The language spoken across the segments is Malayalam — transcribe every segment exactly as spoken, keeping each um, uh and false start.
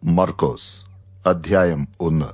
മർക്കോസ് അധ്യായം ഒന്ന്.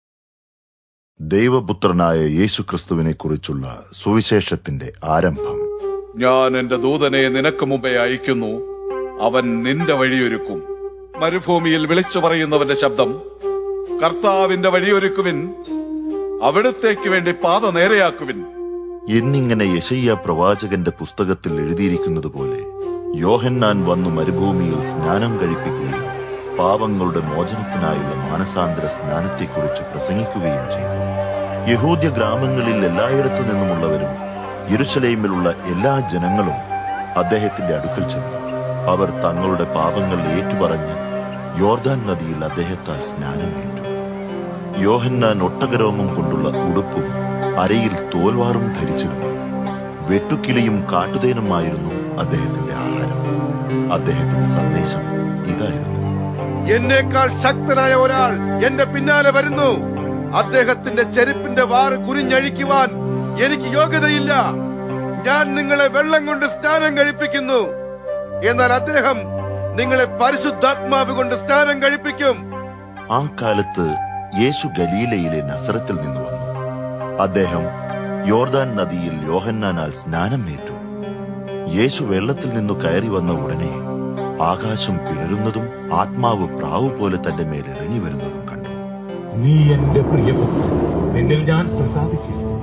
ദൈവപുത്രനായ യേശുക്രിസ്തുവിനെ കുറിച്ചുള്ള സുവിശേഷത്തിന്റെ ആരംഭം. ഞാൻ എന്റെ ദൂതനെ നിനക്ക് മുമ്പേ അയക്കുന്നു, അവൻ നിന്റെ വഴിയൊരുക്കും. മരുഭൂമിയിൽ വിളിച്ചു പറയുന്നവന്റെ ശബ്ദം, കർത്താവിന്റെ വഴിയൊരുക്കുവിൻ, അവിടത്തേക്ക് വേണ്ടി പാത നേരെയാക്കുവിൻ. എന്നിങ്ങനെ യെശയ്യാ പ്രവാചകന്റെ പുസ്തകത്തിൽ എഴുതിയിരിക്കുന്നത് പോലെ യോഹന്നാൻ വന്നു മരുഭൂമിയിൽ സ്നാനം കഴിപ്പിക്കുകയും പാപങ്ങളുടെ മോചനത്തിനായുള്ള മാനസാന്തര സ്നാനത്തെക്കുറിച്ച് പ്രസംഗിക്കുകയും ചെയ്തു. യഹൂദ്യ ഗ്രാമങ്ങളിൽ എല്ലായിടത്തു നിന്നുമുള്ളവരും യെരുശലേമിലുള്ള എല്ലാ ജനങ്ങളും അദ്ദേഹത്തിന്റെ അടുക്കൽ ചെന്നു. അവർ തങ്ങളുടെ പാപങ്ങൾ ഏറ്റുപറഞ്ഞ് യോർദാൻ നദിയിൽ അദ്ദേഹത്താൽ സ്നാനമേറ്റു. യോഹന്നാൻ ഒട്ടകരോമം കൊണ്ടുള്ള ഉടുപ്പും അരയിൽ തോൽവാറും ധരിച്ചിരുന്നു. വെട്ടുക്കിളിയും കാട്ടുതേനുമായിരുന്നു അദ്ദേഹത്തിന്റെ ആഹാരം. അദ്ദേഹത്തിന്റെ സന്ദേശം ഇതായിരുന്നു: എന്നേക്കാൾ ശക്തനായ ഒരാൾ എന്റെ പിന്നാലെ വരുന്നു. അദ്ദേഹത്തിന്റെ ചെരുപ്പിന്റെ വാറ് കുനിഞ്ഞഴിക്കുവാൻ എനിക്ക് യോഗ്യതയില്ല. ഞാൻ നിങ്ങളെ വെള്ളം കൊണ്ട് സ്നാനം കഴിപ്പിക്കുന്നു, എന്നാൽ അദ്ദേഹം നിങ്ങളെ പരിശുദ്ധാത്മാവ് കൊണ്ട് സ്നാനം കഴിപ്പിക്കും. ആ കാലത്ത് യേശു ഗലീലയിലെ നസറത്തിൽ നിന്ന് വന്നു. അദ്ദേഹം യോർദാൻ നദിയിൽ യോഹന്നാനാൽ സ്നാനം ഏറ്റു. യേശു വെള്ളത്തിൽ നിന്നു കയറി വന്ന ഉടനെ ആകാശം പിളരുന്നതും ആത്മാവ് പ്രാവ് പോലെ തന്റെ മേൽ ഇറങ്ങി വരുന്നതും കണ്ടു. നീ എന്റെ പ്രിയപുത്രൻ, നിന്നിൽ ഞാൻ പ്രസാദിച്ചിരിക്കുന്നു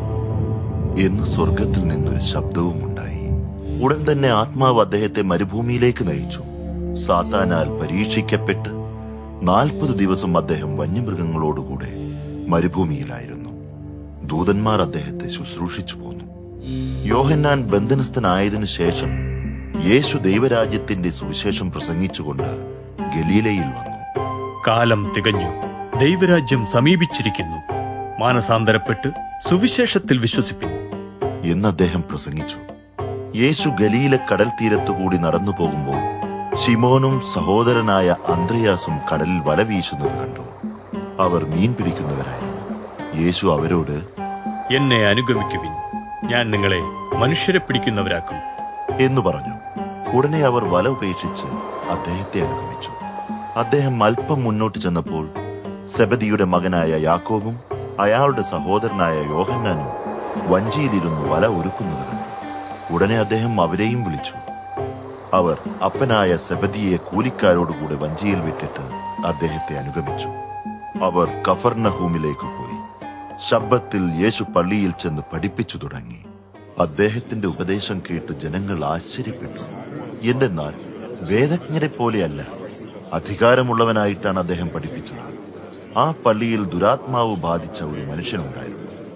എന്ന് സ്വർഗത്തിൽ നിന്നൊരു ശബ്ദവും ഉണ്ടായി. ഉടൻ തന്നെ ആത്മാവ് അദ്ദേഹത്തെ മരുഭൂമിയിലേക്ക് നയിച്ചു. സാത്താനാൽ പരീക്ഷിക്കപ്പെട്ട് നാൽപ്പത് ദിവസം അദ്ദേഹം വന്യമൃഗങ്ങളോടുകൂടെ മരുഭൂമിയിലായിരുന്നു. ദൂതന്മാർ അദ്ദേഹത്തെ ശുശ്രൂഷിച്ചു പോന്നു. യോഹന്നാൻ ബന്ധനസ്ഥനായതിനു ശേഷം യേശു ദൈവരാജ്യത്തിന്റെ സുവിശേഷം പ്രസംഗിച്ചുകൊണ്ട് ഗലീലയിൽ വന്നു. കാലം തികഞ്ഞു, ദൈവരാജ്യം സമീപിച്ചിരിക്കുന്നു, മാനസാന്തരപ്പെട്ട് സുവിശേഷത്തിൽ വിശ്വസിപ്പിൻ എന്ന് അദ്ദേഹം പ്രസംഗിച്ചു. യേശു ഗലീല കടൽ തീരത്തുകൂടി നടന്നു പോകുമ്പോൾ ശിമോനും സഹോദരനായ അന്ത്രയാസും കടലിൽ വല വീശുന്നത് കണ്ടു. അവർ മീൻ പിടിക്കുന്നവരായിരുന്നു. യേശു അവരോട്, എന്നെ അനുഗമിക്കുവിൻ, ഞാൻ നിങ്ങളെ മനുഷ്യരെ പിടിക്കുന്നവരാക്കും എന്നു പറഞ്ഞു. ഉടനെ അവർ വല ഉപേക്ഷിച്ച് അദ്ദേഹത്തെ അനുഗമിച്ചു. അദ്ദേഹം അല്പം മുന്നോട്ട് ചെന്നപ്പോൾ സെബദിയുടെ മകനായ യാക്കോബും അയാളുടെ സഹോദരനായ യോഹന്നാനും വഞ്ചിയിലിരുന്ന് വല ഒരുക്കുന്നത് കണ്ടു. ഉടനെ അദ്ദേഹം അവരെയും വിളിച്ചു. അവർ അപ്പനായ സെബദിയെ കൂലിക്കാരോടുകൂടെ വഞ്ചിയിൽ വിട്ടിട്ട് അദ്ദേഹത്തെ അനുഗമിച്ചു. അവർ കഫർനഹൂമിലേക്ക് പോയി. ശബ്ബത്തിൽ യേശു പള്ളിയിൽ ചെന്ന് പഠിപ്പിച്ചു തുടങ്ങി. അദ്ദേഹത്തിന്റെ ഉപദേശം കേട്ട് ജനങ്ങൾ ആശ്ചര്യപ്പെട്ടു. എന്തെന്നാൽ വേദജ്ഞരെ പോലെയല്ല, അധികാരമുള്ളവനായിട്ടാണ് അദ്ദേഹം പഠിപ്പിച്ചത്. ആ പള്ളിയിൽ ദുരാത്മാവ് ബാധിച്ച ഒരു മനുഷ്യനുണ്ടായിരുന്നു.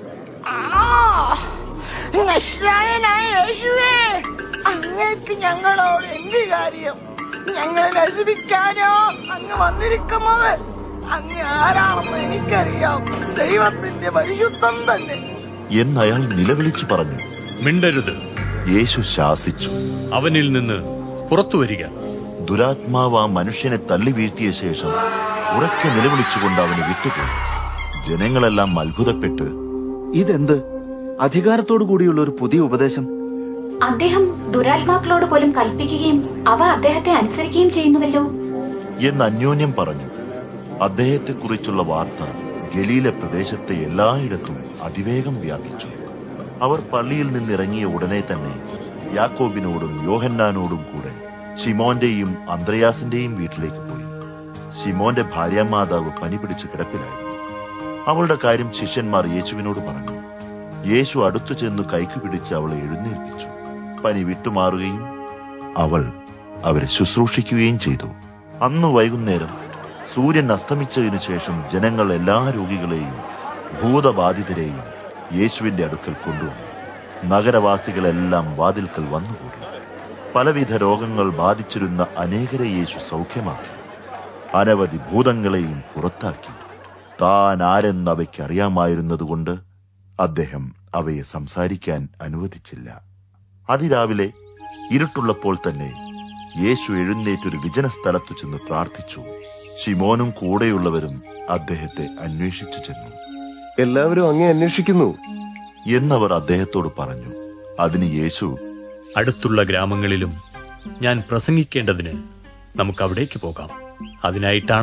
അങ്ങക്ക് ഞങ്ങളോട് എന്ത് കാര്യം? ഞങ്ങളെ നശിപ്പിക്കാനോ അങ്ങ് വന്നിരിക്കുന്നത്? അങ്ങ് ആരാണെന്ന് എനിക്കറിയാം, ദൈവത്തിന്റെ പരിശുദ്ധം തന്നെ എന്നയാൾ നിലവിളിച്ചു പറഞ്ഞു. മിണ്ടരുത്, യേശു ശാസിച്ചു. അവനിൽ നിന്ന് പുറത്തു വരിക. ദുരാത്മാവ് ആ മനുഷ്യനെ തള്ളി വീഴ്ത്തിയ ശേഷം ഉറക്കെ നിലവിളിച്ചുകൊണ്ട് അവന് വിട്ടുപോയി. ജനങ്ങളെല്ലാം അത്ഭുതപ്പെട്ട്, ഇതെന്ത് അധികാരത്തോടു കൂടിയുള്ള ഒരു പുതിയ ഉപദേശം! അദ്ദേഹം ദുരാത്മാക്കളോട് പോലും കൽപ്പിക്കുകയും അവ അദ്ദേഹത്തെ അനുസരിക്കുകയും ചെയ്യുന്നുവല്ലോ എന്ന് അന്യോന്യം പറഞ്ഞു. അദ്ദേഹത്തെക്കുറിച്ചുള്ള വാർത്ത ഗലീല പ്രദേശത്തെ എല്ലായിടത്തും അതിവേഗം വ്യാപിച്ചു. അവർ പള്ളിയിൽ നിന്നിറങ്ങിയ ഉടനെ തന്നെ യാക്കോബിനോടും യോഹന്നാനോടും കൂടെ ശിമോന്റെയും അന്ത്രയാസിന്റെയും വീട്ടിലേക്ക് പോയി. ശിമോന്റെ ഭാര്യാമാതാവ് പനി പിടിച്ച് കിടപ്പിലായിരുന്നു. അവളുടെ കാര്യം ശിഷ്യന്മാർ യേശുവിനോട് പറഞ്ഞു. യേശു അടുത്തു ചെന്ന് കൈക്കു പിടിച്ച് അവളെ എഴുന്നേൽപ്പിച്ചു. പനി വിട്ടുമാറുകയും അവൾ അവരെ ശുശ്രൂഷിക്കുകയും ചെയ്തു. അന്ന് വൈകുന്നേരം സൂര്യൻ അസ്തമിച്ചതിനു ശേഷം ജനങ്ങൾ എല്ലാ രോഗികളെയും ഭൂതബാധിതരെയും യേശുവിന്റെ അടുക്കൽ കൊണ്ടുവന്നു. നഗരവാസികളെല്ലാം വാതിൽക്കൽ വന്നുകൂടി. പലവിധ രോഗങ്ങൾ ബാധിച്ചിരുന്ന അനേകരെ യേശു സൗഖ്യമാക്കി. അനവധി ഭൂതങ്ങളെയും പുറത്താക്കി. താൻ ആരെന്ന് അവയ്ക്ക് അറിയാമായിരുന്നതുകൊണ്ട് അദ്ദേഹം അവയെ സംസാരിക്കാൻ അനുവദിച്ചില്ല. അതിരാവിലെ ഇരുട്ടുള്ളപ്പോൾ തന്നെ യേശു എഴുന്നേറ്റൊരു വിജന സ്ഥലത്തു ചെന്ന് പ്രാർത്ഥിച്ചു. ശിമോനും കൂടെയുള്ളവരും അദ്ദേഹത്തെ അന്വേഷിച്ചു ചെന്നു. എല്ലാവരും അങ്ങേ അന്വേഷിക്കുന്നു എന്നവർ അദ്ദേഹത്തോട് പറഞ്ഞു. അതിന് യേശു, അടുത്തുള്ള ഗ്രാമങ്ങളിലും ഞാൻ പ്രസംഗിക്കേണ്ടതിന് നമുക്ക് അവിടേക്ക് പോകാം. അതിനായിട്ടാണല്ലോ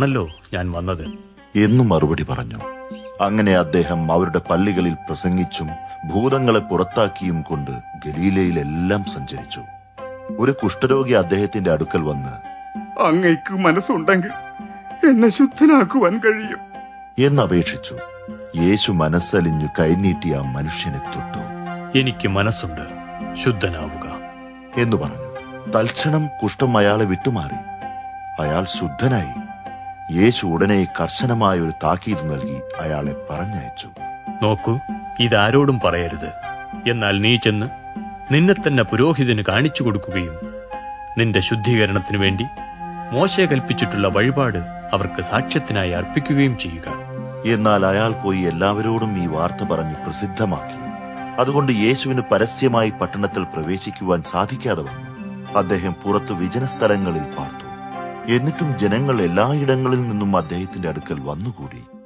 ഞാൻ വന്നത് എന്നു മറുപടി പറഞ്ഞു. അങ്ങനെ അദ്ദേഹം അവരുടെ പള്ളികളിൽ പ്രസംഗിച്ചും ഭൂതങ്ങളെ പുറത്താക്കിയും കൊണ്ട് ഗലീലയിലെല്ലാം സഞ്ചരിച്ചു. ഒരു കുഷ്ഠരോഗി അദ്ദേഹത്തിന്റെ അടുക്കൽ വന്ന്, അങ്ങയ്ക്ക് മനസ്സുണ്ടെങ്കിൽ എന്നെ ശുദ്ധനാക്കുവാൻ കഴിയും എന്നപേക്ഷിച്ചു. യേശു മനസ്സലിഞ്ഞു കൈനീട്ടി ആ മനുഷ്യനെ തൊട്ടു. എനിക്ക് മനസ്സുണ്ട്, ശുദ്ധനാവുക എന്നു പറഞ്ഞു. തൽക്ഷണം കുഷ്ഠം അയാളെ വിട്ടുമാറി. അയാൾ ശുദ്ധനായി. യേശു ഉടനെ കർശനമായ ഒരു താക്കീത് നൽകി അയാളെ പറഞ്ഞയച്ചു. നോക്കൂ, ഇതാരോടും പറയരുത്. എന്നാൽ നീ ചെന്ന് നിന്നെ തന്നെ പുരോഹിതന് കാണിച്ചു കൊടുക്കുകയും നിന്റെ ശുദ്ധീകരണത്തിനു വേണ്ടി മോശെ കൽപ്പിച്ചിട്ടുള്ള വഴിപാട് അവർക്ക് സാക്ഷ്യത്തിനായി അർപ്പിക്കുകയും ചെയ്യുക. എന്നാൽ അയാൾ പോയി എല്ലാവരോടും ഈ വാർത്ത പറഞ്ഞു പ്രസിദ്ധമാക്കി. അതുകൊണ്ട് യേശുവിന് പരസ്യമായി പട്ടണത്തിൽ പ്രവേശിക്കുവാൻ സാധിക്കാതെ വന്നു. അദ്ദേഹം പുറത്തു വിജനസ്ഥലങ്ങളിൽ പാർത്തു. എന്നിട്ടും ജനങ്ങൾ എല്ലായിടങ്ങളിൽ നിന്നും അദ്ദേഹത്തിന്റെ അടുക്കൽ വന്നുകൂടി.